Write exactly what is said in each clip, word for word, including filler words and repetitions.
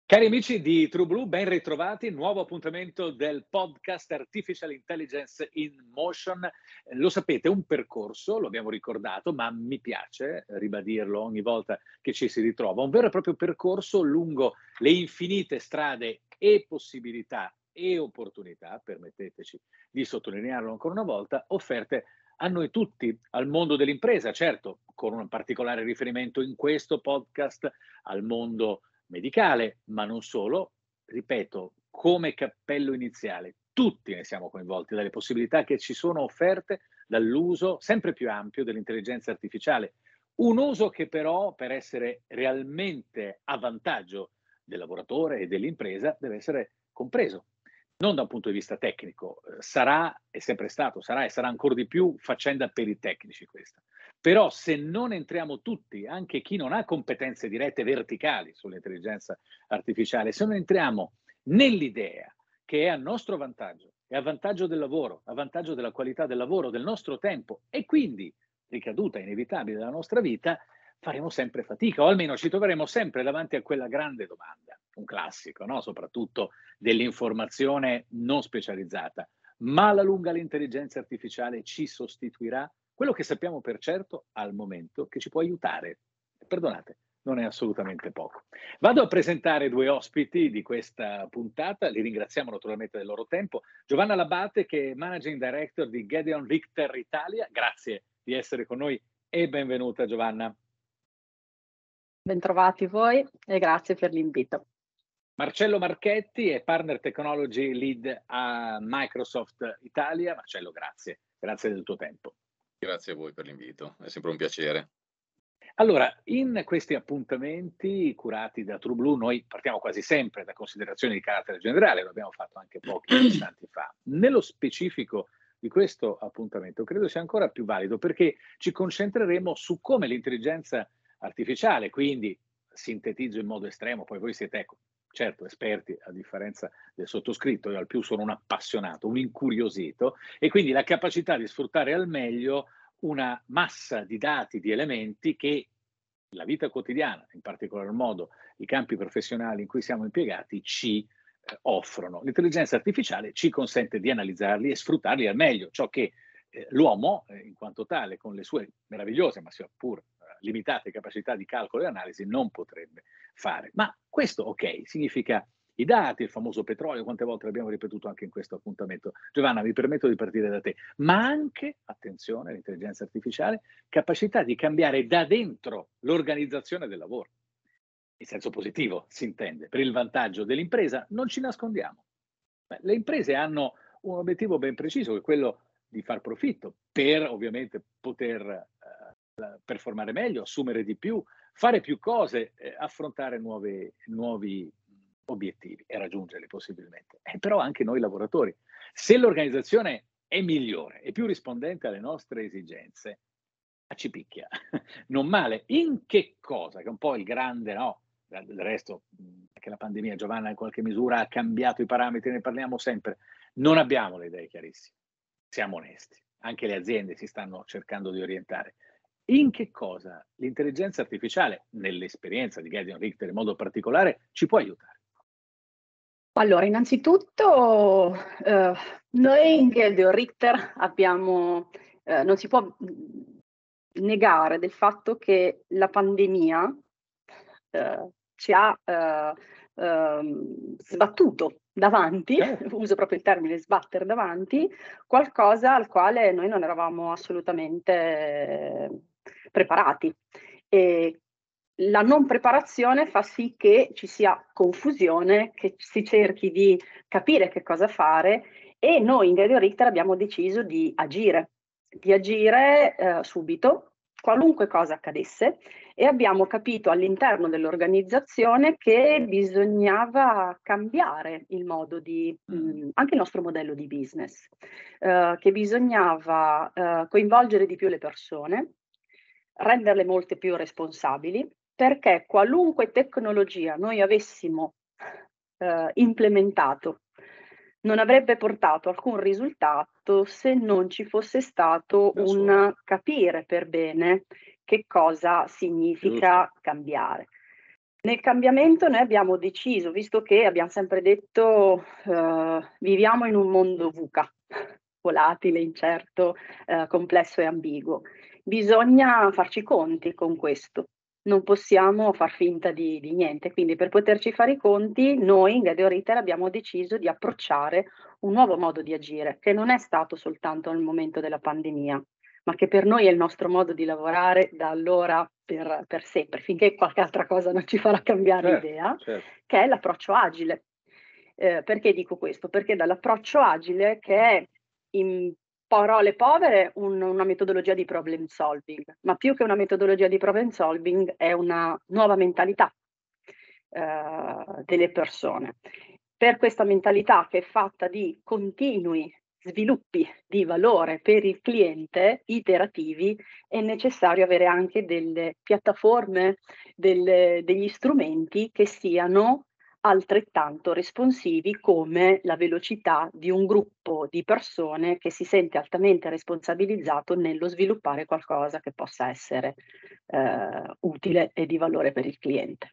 Cari amici di TrueBlue, ben ritrovati, nuovo appuntamento del podcast Artificial Intelligence in Motion. Eh, Lo sapete, è un percorso, lo abbiamo ricordato, ma mi piace ribadirlo ogni volta che ci si ritrova, un vero e proprio percorso lungo le infinite strade e possibilità e opportunità, permetteteci di sottolinearlo ancora una volta, offerte a noi tutti, al mondo dell'impresa, certo, con un particolare riferimento in questo podcast al mondo medicale, ma non solo, ripeto, come cappello iniziale, tutti ne siamo coinvolti dalle possibilità che ci sono offerte dall'uso sempre più ampio dell'intelligenza artificiale. Un uso che però, per essere realmente a vantaggio del lavoratore e dell'impresa, deve essere compreso. Non da un punto di vista tecnico, eh, sarà, è sempre stato, sarà e sarà ancora di più faccenda per i tecnici questa. Però se non entriamo tutti, anche chi non ha competenze dirette verticali sull'intelligenza artificiale, se non entriamo nell'idea che è a nostro vantaggio, è a vantaggio del lavoro, a vantaggio della qualità del lavoro, del nostro tempo e quindi ricaduta inevitabile della nostra vita, faremo sempre fatica o almeno ci troveremo sempre davanti a quella grande domanda, un classico, no? Soprattutto dell'informazione non specializzata. Ma alla lunga l'intelligenza artificiale ci sostituirà? Quello che sappiamo per certo al momento che ci può aiutare. Perdonate, non è assolutamente poco. Vado a presentare due ospiti di questa puntata, li ringraziamo naturalmente del loro tempo. Giovanna Labate, che è Managing Director di Gedeon Richter Italia, grazie di essere con noi e benvenuta Giovanna. Bentrovati voi e grazie per l'invito. Marcello Marchetti è Partner Technology Lead a Microsoft Italia. Marcello, grazie, grazie del tuo tempo. Grazie a voi per l'invito, è sempre un piacere. Allora, in questi appuntamenti curati da TrueBlue, noi partiamo quasi sempre da considerazioni di carattere generale, lo abbiamo fatto anche pochi istanti fa. Nello specifico di questo appuntamento credo sia ancora più valido perché ci concentreremo su come l'intelligenza artificiale, quindi sintetizzo in modo estremo, poi voi siete, ecco, certo, esperti, a differenza del sottoscritto, io al più sono un appassionato, un incuriosito, e quindi la capacità di sfruttare al meglio una massa di dati, di elementi che la vita quotidiana, in particolar modo i campi professionali in cui siamo impiegati, ci eh, offrono. L'intelligenza artificiale ci consente di analizzarli e sfruttarli al meglio, ciò che eh, l'uomo, eh, in quanto tale, con le sue meravigliose, ma sia pur eh, limitate capacità di calcolo e analisi, non potrebbe fare. Ma questo, ok, significa i dati, il famoso petrolio, quante volte l'abbiamo ripetuto anche in questo appuntamento. Giovanna, mi permetto di partire da te, ma anche, attenzione, l'intelligenza artificiale, capacità di cambiare da dentro l'organizzazione del lavoro. In senso positivo, si intende, per il vantaggio dell'impresa, non ci nascondiamo. Beh, le imprese hanno un obiettivo ben preciso, che è quello di far profitto, per ovviamente poter eh, performare meglio, assumere di più, fare più cose, eh, affrontare nuovi, nuovi obiettivi e raggiungerli possibilmente. Eh, però anche noi lavoratori. Se l'organizzazione è migliore e più rispondente alle nostre esigenze, ci picchia. Non male. In che cosa? Che è un po' il grande, no? Del resto, anche la pandemia, Giovanna, in qualche misura ha cambiato i parametri, ne parliamo sempre. Non abbiamo le idee chiarissime. Siamo onesti. Anche le aziende si stanno cercando di orientare. In che cosa l'intelligenza artificiale, nell'esperienza di Gedeon Richter in modo particolare, ci può aiutare? Allora, innanzitutto eh, noi in Gedeon Richter abbiamo, eh, non si può negare del fatto che la pandemia eh, ci ha eh, ehm, sbattuto davanti, Certo. uso proprio il termine sbattere davanti, qualcosa al quale noi non eravamo assolutamente eh, preparati. E la non preparazione fa sì che ci sia confusione, che si cerchi di capire che cosa fare e noi in Gedeon Richter abbiamo deciso di agire, di agire eh, subito, qualunque cosa accadesse, e abbiamo capito all'interno dell'organizzazione che bisognava cambiare il modo di, mh, anche il nostro modello di business, eh, che bisognava eh, coinvolgere di più le persone, renderle molte più responsabili, perché qualunque tecnologia noi avessimo eh, implementato non avrebbe portato alcun risultato se non ci fosse stato Da un solo. capire per bene che cosa significa Giusto. cambiare. Nel cambiamento noi abbiamo deciso, visto che abbiamo sempre detto eh, viviamo in un mondo VUCA, volatile, incerto, eh, complesso e ambiguo, bisogna farci i conti con questo, non possiamo far finta di, di niente, quindi per poterci fare i conti noi in Gedeon Ritter abbiamo deciso di approcciare un nuovo modo di agire, che non è stato soltanto nel momento della pandemia, ma che per noi è il nostro modo di lavorare da allora per, per sempre, finché qualche altra cosa non ci farà cambiare Certo, idea, certo. che è l'approccio agile. Eh, perché dico questo? Perché dall'approccio agile, che è in parole povere un- una metodologia di problem solving, ma più che una metodologia di problem solving è una nuova mentalità eh, delle persone. Per questa mentalità che è fatta di continui sviluppi di valore per il cliente iterativi, è necessario avere anche delle piattaforme, delle, degli strumenti che siano altrettanto responsivi come la velocità di un gruppo di persone che si sente altamente responsabilizzato nello sviluppare qualcosa che possa essere eh, utile e di valore per il cliente.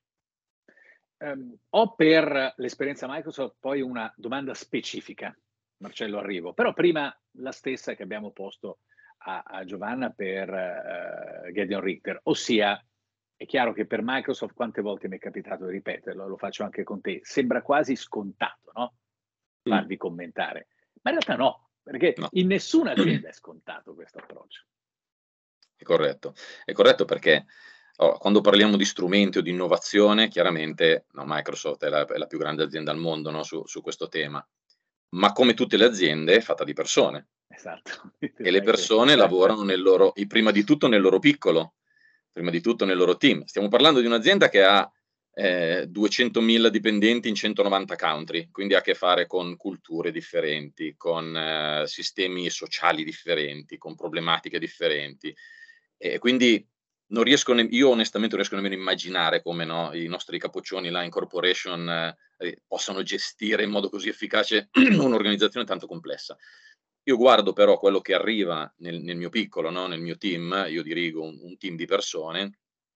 Um, ho per l'esperienza Microsoft poi una domanda specifica, Marcello, arrivo, però prima la stessa che abbiamo posto a, a Giovanna per uh, Gedeon Richter, ossia è chiaro che per Microsoft quante volte mi è capitato di ripeterlo, lo faccio anche con te, sembra quasi scontato, no? Farvi mm. commentare, ma in realtà no, perché no. In nessuna azienda è scontato questo approccio. È corretto, è corretto perché oh, quando parliamo di strumenti o di innovazione, chiaramente no, Microsoft è la, è la più grande azienda al mondo, no, su, su questo tema, ma come tutte le aziende è fatta di persone. Esatto. E le persone lavorano nel loro, prima di tutto nel loro piccolo, prima di tutto nel loro team. Stiamo parlando di un'azienda che ha eh, duecentomila dipendenti in centonovanta country, quindi ha a che fare con culture differenti, con eh, sistemi sociali differenti, con problematiche differenti. E quindi non riesco, ne- io onestamente non riesco nemmeno a immaginare come no, i nostri capoccioni là in corporation eh, possano gestire in modo così efficace un'organizzazione tanto complessa. Io guardo però quello che arriva nel, nel mio piccolo, no? Nel mio team, io dirigo un, un team di persone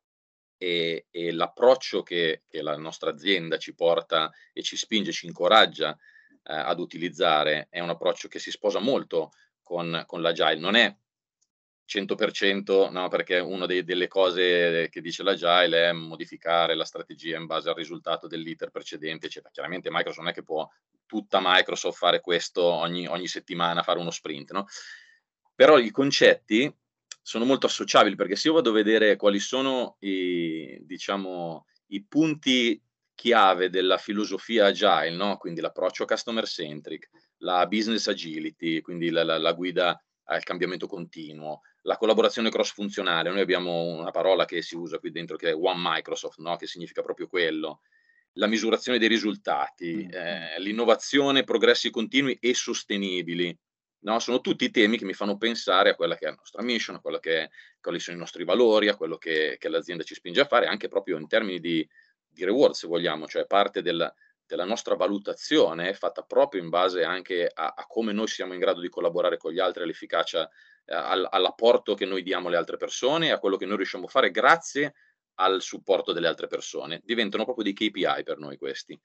e, e l'approccio che, che la nostra azienda ci porta e ci spinge, ci incoraggia eh, ad utilizzare è un approccio che si sposa molto con, con l'agile. Non è cento per cento, no, perché una dei, delle cose che dice l'agile è modificare la strategia in base al risultato dell'iter precedente, eccetera. Chiaramente Microsoft non è che può tutta Microsoft fare questo ogni, ogni settimana, fare uno sprint, no? Però i concetti sono molto associabili, perché se io vado a vedere quali sono i, diciamo, i punti chiave della filosofia agile, no? Quindi l'approccio customer centric, la business agility, quindi la, la, la guida al cambiamento continuo, la collaborazione cross-funzionale. Noi abbiamo una parola che si usa qui dentro che è One Microsoft, no? Che significa proprio quello. La misurazione dei risultati, eh, l'innovazione, progressi continui e sostenibili. No? Sono tutti temi che mi fanno pensare a quella che è la nostra mission, a quella che è, quali sono i nostri valori, a quello che, che l'azienda ci spinge a fare, anche proprio in termini di, di reward, se vogliamo, cioè parte del, della nostra valutazione è fatta proprio in base anche a, a come noi siamo in grado di collaborare con gli altri, all'efficacia, eh, all, all'apporto che noi diamo alle altre persone, a quello che noi riusciamo a fare grazie al supporto delle altre persone. Diventano proprio dei K P I per noi questi.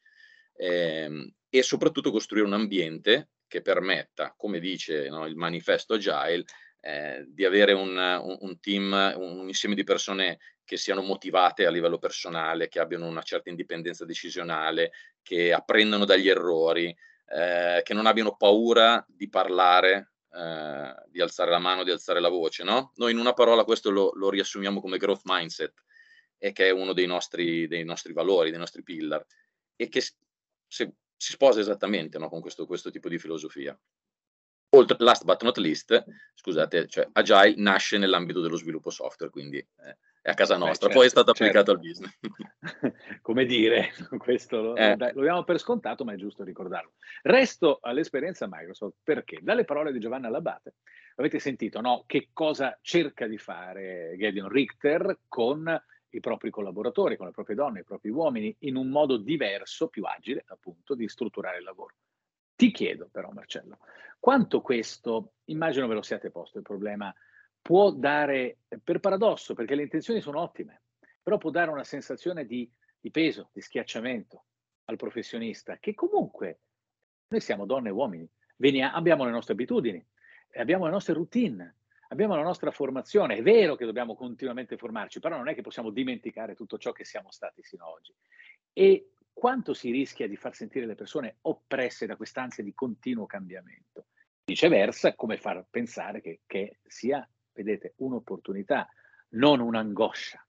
Ehm, e soprattutto costruire un ambiente che permetta, come dice no, il manifesto Agile, eh, di avere un, un, un team, un, un insieme di persone che siano motivate a livello personale, che abbiano una certa indipendenza decisionale, che apprendano dagli errori, eh, che non abbiano paura di parlare, eh, di alzare la mano, di alzare la voce. No? Noi in una parola questo lo, lo riassumiamo come growth mindset, e che è uno dei nostri, dei nostri valori, dei nostri pillar, e che se, si sposa esattamente no, con questo, questo tipo di filosofia. Oltre, last but not least, scusate, cioè Agile nasce nell'ambito dello sviluppo software, quindi eh, è a casa nostra, Beh, certo, poi è stato applicato certo. al business. Come dire, questo lo, eh. lo diamo per scontato, ma è giusto ricordarlo. Resto all'esperienza Microsoft, perché dalle parole di Giovanna Labate avete sentito no, che cosa cerca di fare Gedeon Richter con i propri collaboratori, con le proprie donne, i propri uomini, in un modo diverso, più agile, appunto, di strutturare il lavoro. Ti chiedo però, Marcello, quanto questo, immagino ve lo siate posto il problema, può dare, per paradosso, perché le intenzioni sono ottime, però può dare una sensazione di di peso, di schiacciamento al professionista, che comunque noi siamo donne e uomini, venia- abbiamo le nostre abitudini, abbiamo le nostre routine, abbiamo la nostra formazione. È vero che dobbiamo continuamente formarci, però non è che possiamo dimenticare tutto ciò che siamo stati sino ad oggi. E quanto si rischia di far sentire le persone oppresse da quest'ansia di continuo cambiamento? Viceversa, come far pensare che, che sia, vedete, un'opportunità, non un'angoscia.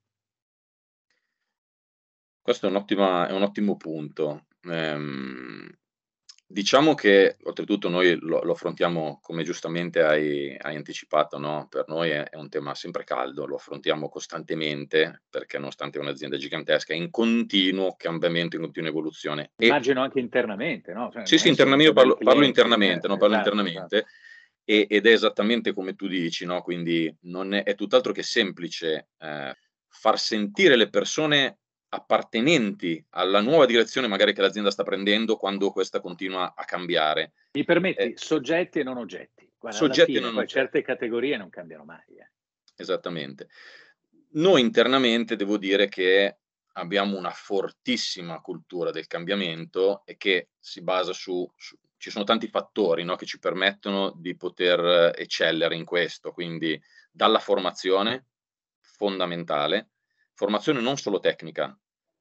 Questo è un, ottima, è un ottimo punto. Ehm, diciamo che oltretutto noi lo, lo affrontiamo, come giustamente hai, hai anticipato, no? Per noi è, è un tema sempre caldo, lo affrontiamo costantemente perché nonostante è un'azienda gigantesca, è in continuo cambiamento, in continua evoluzione. E Immagino anche internamente, no? Cioè, sì, non sì, è solo internamente, io per i parlo, parlo clienti, internamente, no? eh, Parlo esatto, internamente esatto. e- ed è esattamente come tu dici, no? Quindi non è, è tutt'altro che semplice eh, far sentire le persone appartenenti alla nuova direzione magari che l'azienda sta prendendo quando questa continua a cambiare. Mi Eh, permetti, soggetti e non oggetti. Guarda, alla soggetti e fine non poi oggetti. certe categorie non cambiano mai. Eh. Esattamente. Noi internamente devo dire che abbiamo una fortissima cultura del cambiamento e che si basa su, su ci sono tanti fattori, no, che ci permettono di poter eccellere in questo, quindi dalla formazione, fondamentale, formazione non solo tecnica.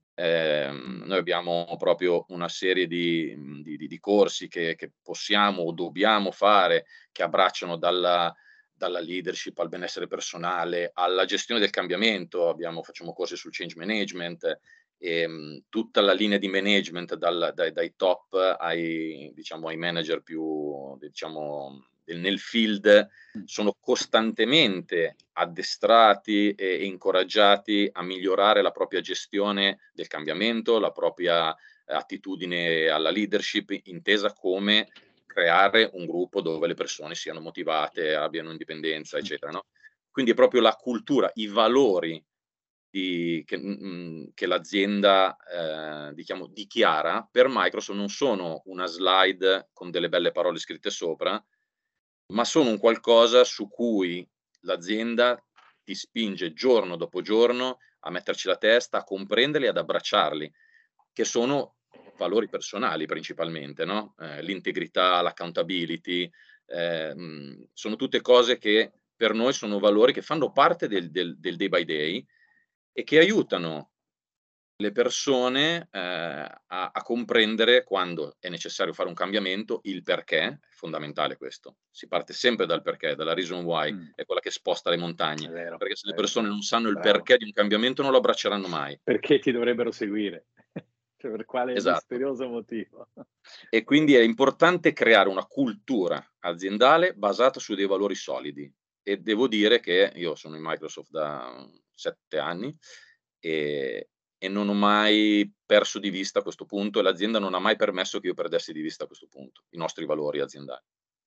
Ehm, Mm. noi abbiamo proprio una serie di, di, di- di corsi che, che possiamo o dobbiamo fare che abbracciano dalla, dalla leadership al benessere personale, alla gestione del cambiamento. Abbiamo, facciamo corsi sul change management, e, mh, tutta la linea di management dal- dai, dai top ai, diciamo, ai manager più, diciamo, del- nel field, sono costantemente addestrati e incoraggiati a migliorare la propria gestione del cambiamento, la propria attitudine alla leadership, intesa come creare un gruppo dove le persone siano motivate, abbiano indipendenza, eccetera, no? Quindi è proprio la cultura, i valori di, che, mh, che l'azienda eh, diciamo, dichiara per Microsoft non sono una slide con delle belle parole scritte sopra, ma sono un qualcosa su cui l'azienda ti spinge giorno dopo giorno a metterci la testa, a comprenderli, ad abbracciarli, che sono valori personali principalmente, no? Eh, l'integrità, l'accountability, eh, mh, sono tutte cose che per noi sono valori che fanno parte del, del, del day by day e che aiutano le persone eh, a, a comprendere quando è necessario fare un cambiamento, il perché, è fondamentale questo. Si parte sempre dal perché, dalla reason why, Mm. è quella che sposta le È montagne, vero, perché se è le vero. persone non sanno il Bravo. perché di un cambiamento non lo abbracceranno mai. Perché ti dovrebbero seguire? Cioè, per quale Esatto. misterioso motivo? E quindi è importante creare una cultura aziendale basata su dei valori solidi. E devo dire che io sono in Microsoft da sette anni e, e non ho mai perso di vista questo punto e l'azienda non ha mai permesso che io perdessi di vista questo punto, i nostri valori aziendali.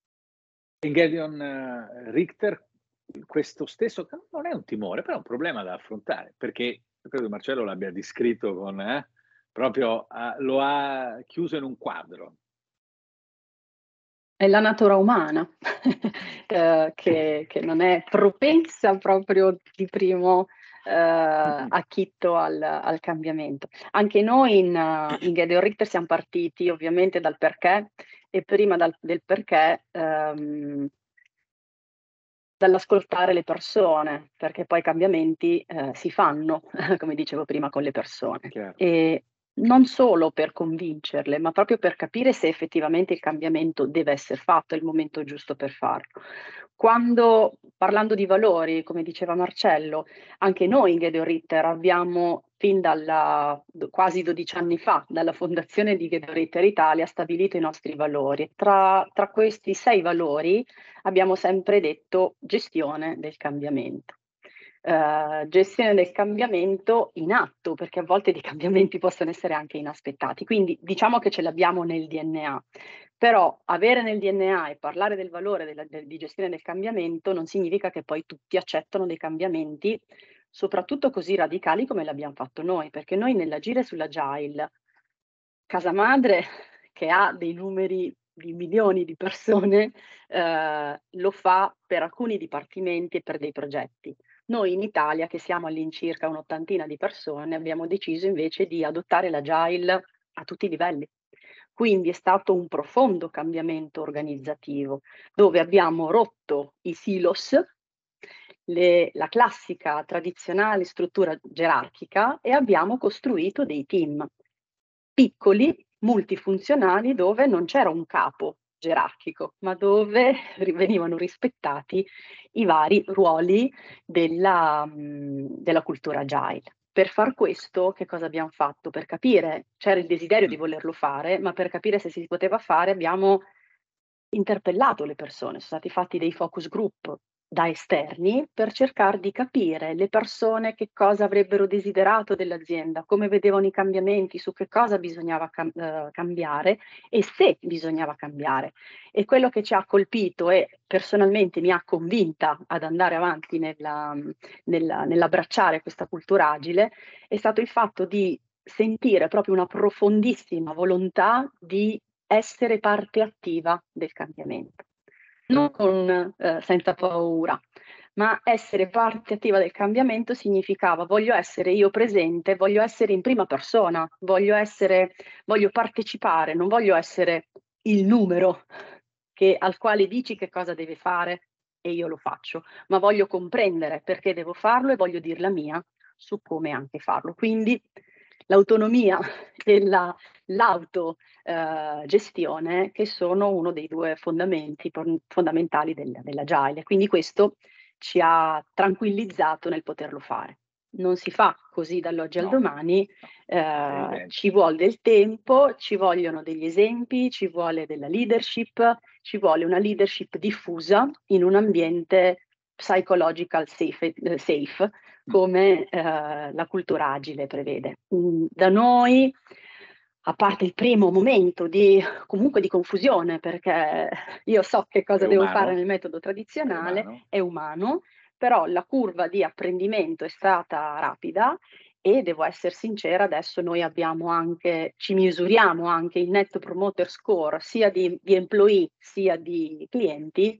In Gedeon eh, Richter questo stesso non è un timore, però è un problema da affrontare, perché credo che Marcello l'abbia descritto con eh, proprio ah, lo ha chiuso in un quadro. È la natura umana eh, che, che non è propensa proprio di primo eh, acchitto al, al cambiamento. Anche noi in, uh, in Gedeon Richter siamo partiti ovviamente dal perché e prima dal, del perché ehm, dall'ascoltare le persone, perché poi i cambiamenti eh, si fanno, come dicevo prima, con le persone. Chiaro. E non solo per convincerle, ma proprio per capire se effettivamente il cambiamento deve essere fatto, è il momento giusto per farlo. Quando, parlando di valori, come diceva Marcello, anche noi in Gedeon Ritter abbiamo fin dalla quasi dodici anni fa, dalla fondazione di Gedeon Ritter Italia, stabilito i nostri valori. Tra, tra questi sei valori abbiamo sempre detto gestione del cambiamento. Uh, gestione del cambiamento in atto, perché a volte dei cambiamenti possono essere anche inaspettati. Quindi diciamo che ce l'abbiamo nel D N A, però avere nel D N A e parlare del valore della, del, di gestione del cambiamento non significa che poi tutti accettano dei cambiamenti, soprattutto così radicali come l'abbiamo fatto noi, perché noi nell'agire sull'agile, casa madre che ha dei numeri di milioni di persone, eh, lo fa per alcuni dipartimenti e per dei progetti. Noi in Italia, che siamo all'incirca un'ottantina di persone, abbiamo deciso invece di adottare l'Agile a tutti i livelli. Quindi è stato un profondo cambiamento organizzativo, dove abbiamo rotto i silos, le, la classica tradizionale struttura gerarchica, e abbiamo costruito dei team piccoli, multifunzionali, dove non c'era un capo gerarchico, ma dove venivano rispettati i vari ruoli della, della cultura agile. Per far questo, che cosa abbiamo fatto? Per capire, c'era il desiderio di volerlo fare, ma per capire se si poteva fare abbiamo interpellato le persone, sono stati fatti dei focus group da esterni per cercare di capire le persone che cosa avrebbero desiderato dell'azienda, come vedevano i cambiamenti, su che cosa bisognava cam- eh, cambiare e se bisognava cambiare. E quello che ci ha colpito e personalmente mi ha convinta ad andare avanti nella, nella, nell'abbracciare questa cultura agile è stato il fatto di sentire proprio una profondissima volontà di essere parte attiva del cambiamento. Non con, eh, senza paura, ma essere parte attiva del cambiamento significava voglio essere io presente, voglio essere in prima persona, voglio essere, voglio partecipare, non voglio essere il numero che, al quale dici che cosa deve fare e io lo faccio, ma voglio comprendere perché devo farlo e voglio dir la mia su come anche farlo. Quindi l'autonomia e la, l'autogestione, eh, che sono uno dei due fondamenti fondamentali del, dell'agile. Quindi questo ci ha tranquillizzato nel poterlo fare. Non si fa così dall'oggi al No, domani, no, eh, ci vuole del tempo, ci vogliono degli esempi, ci vuole della leadership, ci vuole una leadership diffusa in un ambiente psychological safe, eh, safe come eh, la cultura agile prevede. Mm, da noi, a parte il primo momento di comunque di confusione, perché io so che cosa è devo umano, fare nel metodo tradizionale, è umano. è umano, però la curva di apprendimento è stata rapida e devo essere sincera, adesso noi abbiamo anche, ci misuriamo anche il Net Promoter Score sia di, di employee sia di clienti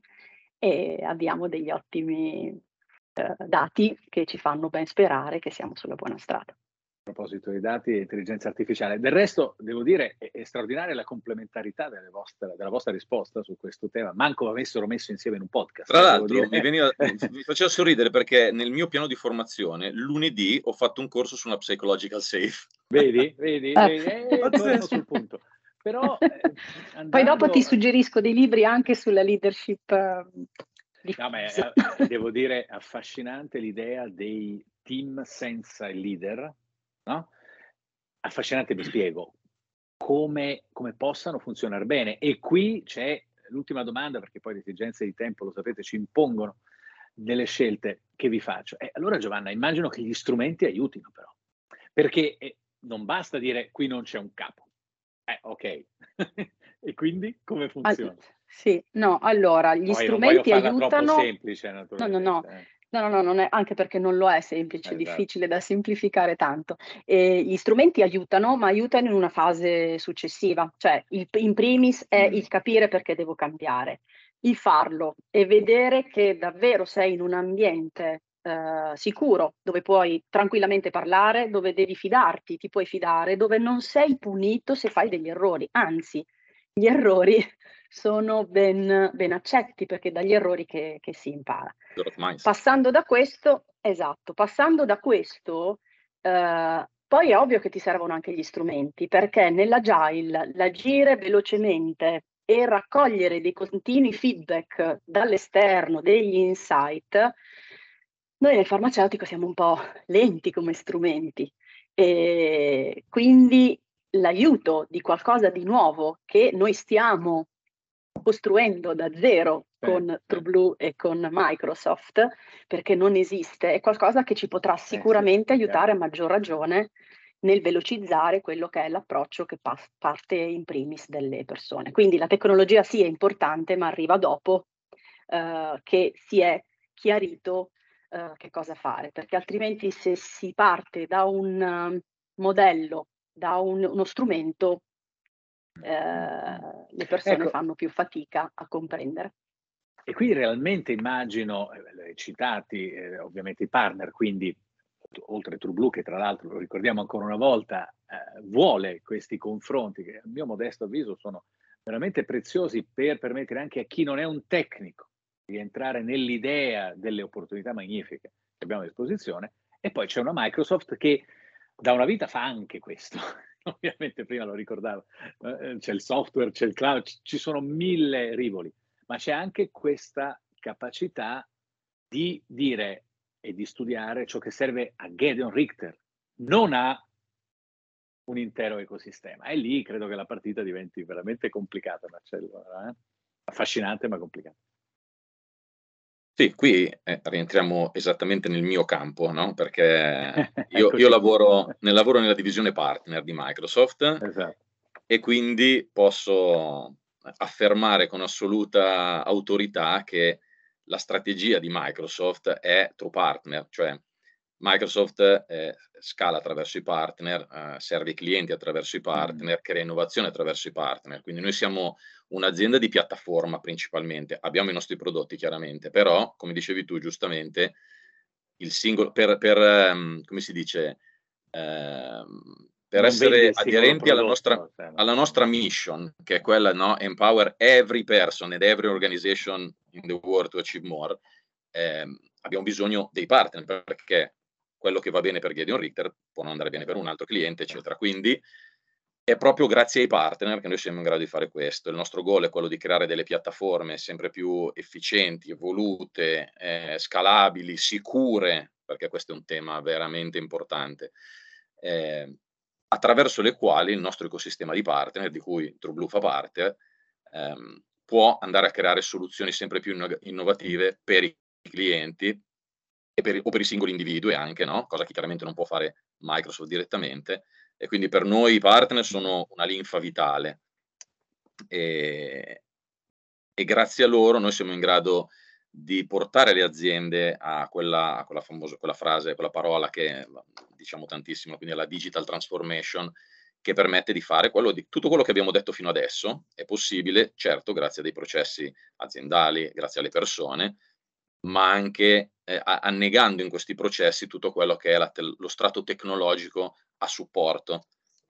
e abbiamo degli ottimi eh, dati che ci fanno ben sperare che siamo sulla buona strada. A proposito dei dati e intelligenza artificiale. Del resto, devo dire, è, è straordinaria la complementarità delle vostre, della vostra risposta su questo tema. Manco avessero messo insieme in un podcast. Tra eh, l'altro mi, veniva, mi faceva sorridere perché nel mio piano di formazione lunedì ho fatto un corso su una psychological safe. Vedi, vedi, Ah. vedi, eh, torno sul punto. Però, eh, andando... Poi dopo ti suggerisco dei libri anche sulla leadership. Eh, no, ma è, devo dire, affascinante l'idea dei team senza il leader, no? Affascinante, mi spiego, come, come possano funzionare bene. E qui c'è l'ultima domanda, perché poi le esigenze di tempo, lo sapete, ci impongono delle scelte che vi faccio. Eh, allora Giovanna, immagino che gli strumenti aiutino però, perché eh, non basta dire qui non c'è un capo. Eh, ok. E quindi come funziona? All- sì, no, allora, gli Poi non voglio strumenti farla troppo aiutano. semplice, No, no, naturalmente. no, eh. no, no, no, non è, anche perché non lo è semplice, è Esatto. difficile da semplificare tanto. E gli strumenti aiutano, ma aiutano in una fase successiva, cioè il, in primis è Mm. il capire perché devo cambiare, il farlo e vedere che davvero sei in un ambiente eh, sicuro, dove puoi tranquillamente parlare, dove devi fidarti, ti puoi fidare, dove non sei punito se fai degli errori, anzi, gli errori sono ben, ben accetti perché è dagli errori che, che si impara. Passando da questo, esatto, passando da questo, eh, poi è ovvio che ti servono anche gli strumenti, perché nell'agile l'agire velocemente e raccogliere dei continui feedback dall'esterno, degli insight, noi nel farmaceutico siamo un po' lenti come strumenti e quindi l'aiuto di qualcosa di nuovo che noi stiamo costruendo da zero con Eh, TrueBlue e con Microsoft, perché non esiste, è qualcosa che ci potrà sicuramente eh sì, aiutare a maggior ragione nel velocizzare quello che è l'approccio che pa- parte in primis delle persone. Quindi la tecnologia sì è importante, ma arriva dopo eh, che si è chiarito eh, che cosa fare, perché altrimenti se si parte da un um, modello, da un, uno strumento, eh, le persone ecco, fanno più fatica a comprendere. e qui realmente immagino, eh, citati eh, ovviamente i partner, quindi oltre TrueBlue, che tra l'altro, lo ricordiamo ancora una volta, eh, vuole questi confronti, che a mio modesto avviso sono veramente preziosi per permettere anche a chi non è un tecnico di entrare nell'idea delle opportunità magnifiche che abbiamo a disposizione. E poi c'è una Microsoft che da una vita fa anche questo. Ovviamente prima lo ricordavo, eh, c'è il software, c'è il cloud, ci sono mille rivoli, ma c'è anche questa capacità di dire e di studiare ciò che serve a Gedeon Richter, non a un intero ecosistema. E lì credo che la partita diventi veramente complicata, Marcello, eh? Affascinante ma complicata. Sì, qui eh, rientriamo esattamente nel mio campo, no? Perché io, io lavoro, nel lavoro nella divisione partner di Microsoft, esatto. E quindi posso affermare con assoluta autorità che la strategia di Microsoft è true partner, cioè Microsoft eh, scala attraverso i partner, eh, serve i clienti attraverso i partner, crea innovazione attraverso i partner. Quindi noi siamo un'azienda di piattaforma principalmente, abbiamo i nostri prodotti chiaramente, però come dicevi tu giustamente, il singolo, per, per um, come si dice, um, per non essere aderenti alla nostra, cioè, no. alla nostra mission, che è quella, no? Empower every person and every organization in the world to achieve more, eh, abbiamo bisogno dei partner, perché quello che va bene per Gedeon Richter può non andare bene per un altro cliente, eccetera. Quindi è proprio grazie ai partner che noi siamo in grado di fare questo. Il nostro goal è quello di creare delle piattaforme sempre più efficienti, evolute, eh, scalabili, sicure, perché questo è un tema veramente importante, eh, attraverso le quali il nostro ecosistema di partner, di cui TrueBlue fa parte, ehm, può andare a creare soluzioni sempre più innovative per i clienti e per, o per i singoli individui anche, no? Cosa che chiaramente non può fare Microsoft direttamente, e quindi per noi i partner sono una linfa vitale e, e grazie a loro noi siamo in grado di portare le aziende a quella, a quella famosa, quella frase, quella parola che diciamo tantissimo, quindi alla digital transformation, che permette di fare quello di, tutto quello che abbiamo detto fino adesso. È possibile, certo, grazie a dei processi aziendali, grazie alle persone, ma anche eh, annegando in questi processi tutto quello che è la te- lo strato tecnologico a supporto,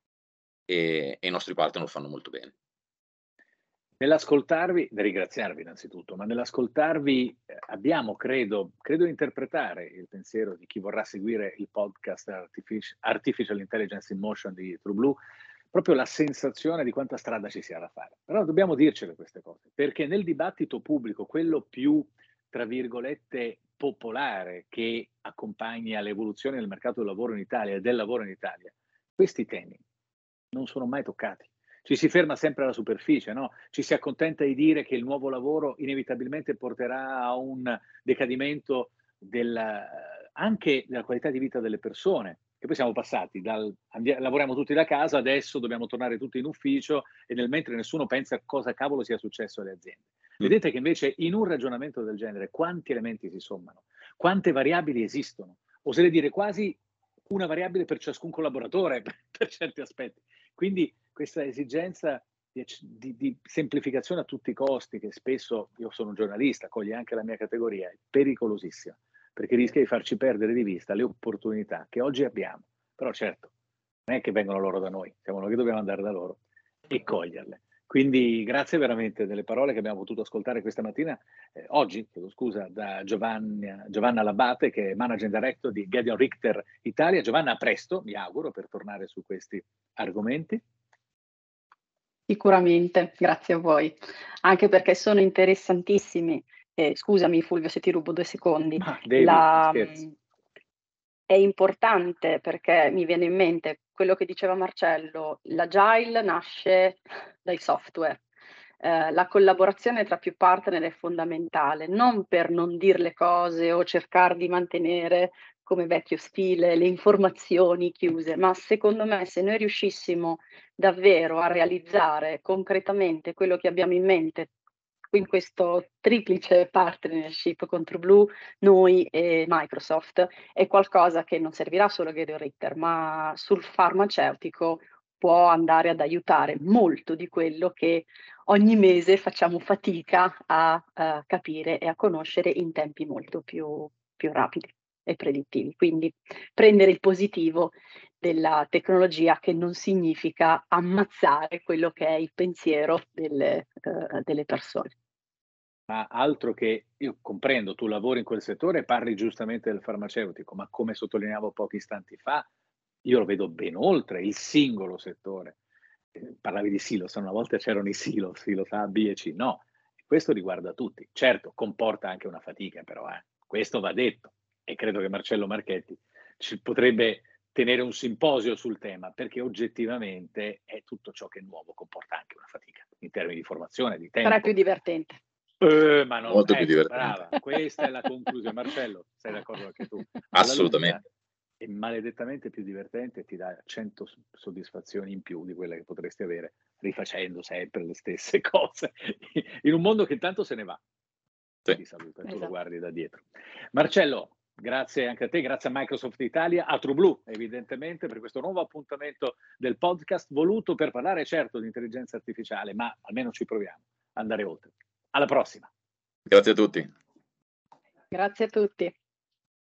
e, e i nostri partner lo fanno molto bene. Nell'ascoltarvi, da ringraziarvi innanzitutto, ma nell'ascoltarvi eh, abbiamo, credo, credo interpretare il pensiero di chi vorrà seguire il podcast Artific- Artificial Intelligence in Motion di TrueBlue, proprio la sensazione di quanta strada ci sia da fare. Però dobbiamo dircele queste cose, perché nel dibattito pubblico, quello più, tra virgolette, popolare che accompagna l'evoluzione del mercato del lavoro in Italia e del lavoro in Italia, questi temi non sono mai toccati. Ci si ferma sempre alla superficie, no? Ci si accontenta di dire che il nuovo lavoro inevitabilmente porterà a un decadimento del, anche della qualità di vita delle persone. E poi siamo passati dal andiamo, lavoriamo tutti da casa, adesso dobbiamo tornare tutti in ufficio, e nel mentre nessuno pensa a cosa cavolo sia successo alle aziende. Mm. Vedete che invece in un ragionamento del genere quanti elementi si sommano, quante variabili esistono, oserei dire quasi una variabile per ciascun collaboratore per certi aspetti. Quindi questa esigenza di, di, di semplificazione a tutti i costi, che spesso, io sono un giornalista, coglie anche la mia categoria, è pericolosissima, perché rischia di farci perdere di vista le opportunità che oggi abbiamo. Però certo, non è che vengono loro da noi, siamo noi che dobbiamo andare da loro e coglierle. Quindi grazie veramente delle parole che abbiamo potuto ascoltare questa mattina, eh, oggi, chiedo scusa, da Giovanna, Giovanna Labate, che è Managing Director di Gedeon Richter Italia. Giovanna, a presto, mi auguro, per tornare su questi argomenti. Sicuramente, grazie a voi, anche perché sono interessantissimi. Eh, scusami Fulvio se ti rubo due secondi. Ma devi, La, scherzi. È importante perché mi viene in mente quello che diceva Marcello, l'agile nasce dai software. Eh, la collaborazione tra più partner è fondamentale, non per non dire le cose o cercare di mantenere come vecchio stile le informazioni chiuse, ma secondo me se noi riuscissimo davvero a realizzare concretamente quello che abbiamo in mente in questo triplice partnership con TrueBlue, noi e Microsoft, è qualcosa che non servirà solo a Gedeon Richter, ma sul farmaceutico può andare ad aiutare molto di quello che ogni mese facciamo fatica a, a capire e a conoscere in tempi molto più, più rapidi e predittivi. Quindi prendere il positivo della tecnologia, che non significa ammazzare quello che è il pensiero delle, uh, delle persone. Ma altro che, io comprendo, tu lavori in quel settore e parli giustamente del farmaceutico, ma come sottolineavo pochi istanti fa, io lo vedo ben oltre il singolo settore. Eh, parlavi di silos, una volta c'erano i silos, silos A, B e C, no, questo riguarda tutti. Certo, comporta anche una fatica però, eh. Questo va detto, e credo che Marcello Marchetti ci potrebbe tenere un simposio sul tema, perché oggettivamente è tutto ciò che è nuovo, comporta anche una fatica, in termini di formazione, di tempo. Sarà più divertente. Eh, ma no, Molto più ecco, divertente. brava, questa è la conclusione. Marcello, sei d'accordo anche tu? Assolutamente. È maledettamente più divertente e ti dà cento soddisfazioni in più di quelle che potresti avere rifacendo sempre le stesse cose in un mondo che tanto se ne va. Sì. Ti saluta e tu Esatto. lo guardi da dietro. Marcello, grazie anche a te, grazie a Microsoft Italia, a TrueBlue evidentemente per questo nuovo appuntamento del podcast voluto per parlare certo di intelligenza artificiale, ma almeno ci proviamo ad andare oltre. Alla prossima. Grazie a tutti. Grazie a tutti.